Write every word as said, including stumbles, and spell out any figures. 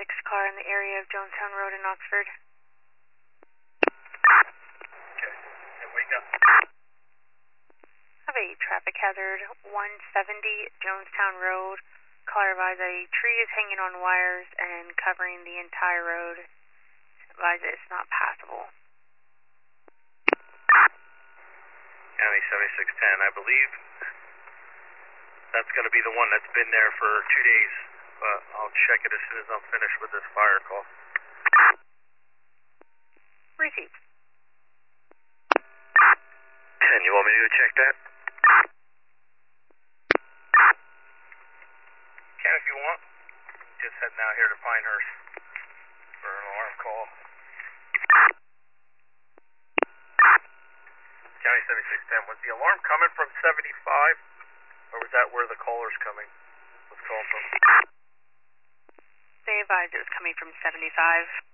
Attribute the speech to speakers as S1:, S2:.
S1: six car in the area of Jonestown Road in Oxford.
S2: Okay, and wake up.
S1: Have a traffic hazard, one seventy Jonestown Road. Caller advise a tree is hanging on wires and covering the entire road. Advise it's not passable.
S2: County seventy-six ten, I believe that's going to be the one that's been there for two days, but I'll check it as soon as I'm finished with this fire call.
S1: Received.
S2: ten, you want me to go check that? Can if you want. Just heading out here to Pinehurst for an alarm call. County seventy-six ten, was the alarm coming from seventy-five, or was that where the caller's coming? Was calling from?
S1: They advised it was coming from seventy-five.